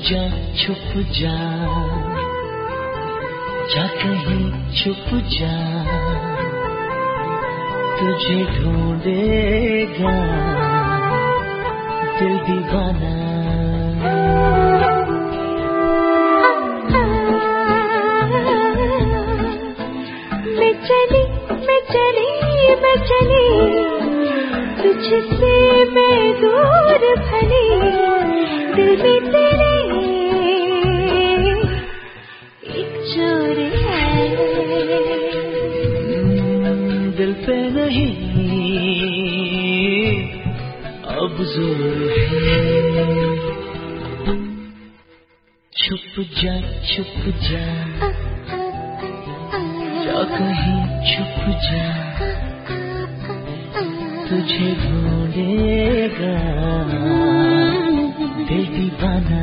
जा छुप जा, जा कहीं छुप जा, तुझे ढूंढेगा दिल दीवाना। मैं चली तुझसे मैं दूर भली, दिल भी तेरे एक चोर है। दिल पे नहीं अब जोर है, छुप जा जा कहीं छुप जा, तुझे ढूंढेगा दिल दीवाना।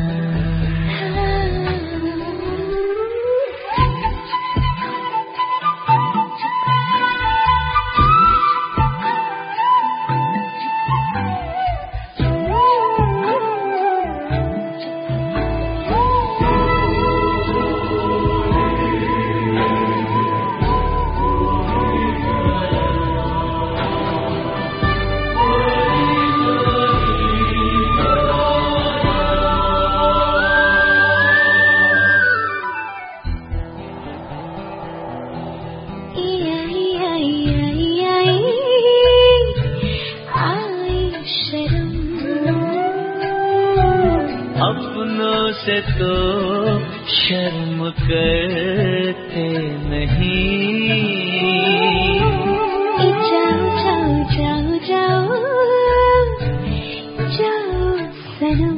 अपनों से तो शर्म करते नहीं, जाओ जाओ जाओ जाओ जाओ सनम।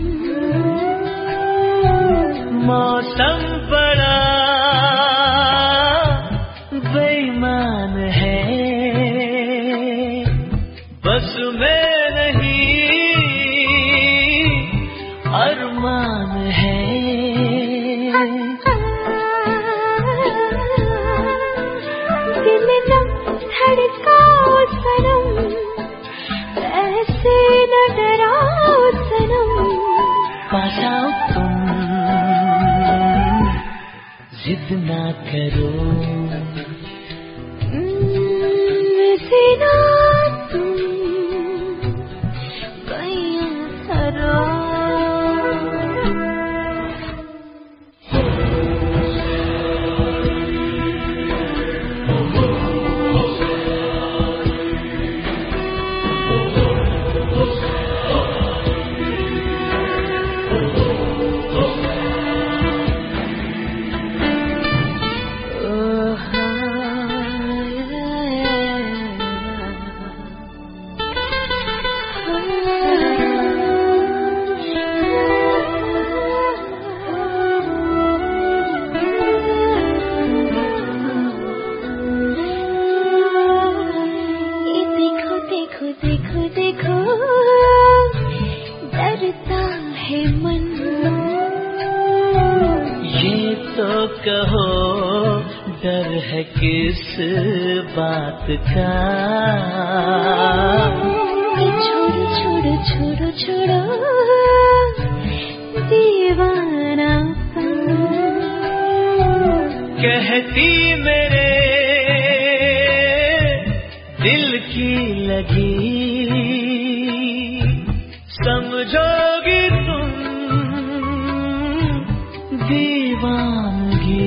मौसम बड़ा बेईमान है, बस में नहीं अरमान है। दिल न धड़काओ सनम, ऐसे न डराओ सनम। पास आओ तुम, जिद ना करो, ऐसे ना तुम बयां करो। देखो देखो डरता है मन, ये तो कहो डर है किस बात का। छोड़ो छोड़ो छोड़ो छोड़ो दीवाना, कहती मेरे दिल की लगी, समझोगी तुम दीवानगी।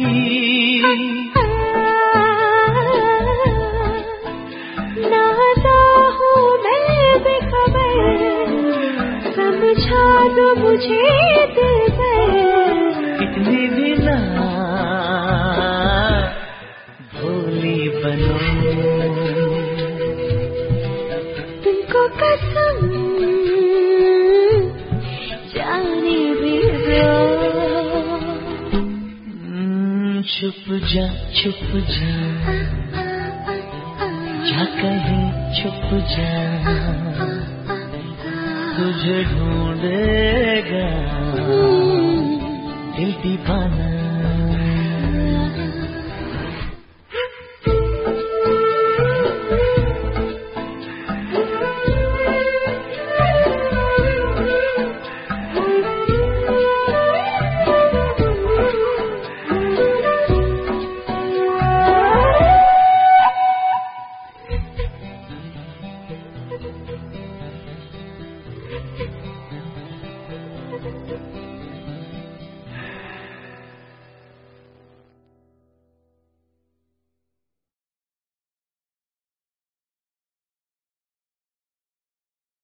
नाता हूँ मैं बेखबर, समझा दो मुझे दिल पर। इतनी भी ना भोली बनो, तुमको कसम जाने भी दो। छुप जा जा कहीं छुप जा, तुझे ढूंढेगा दिल दीवाना।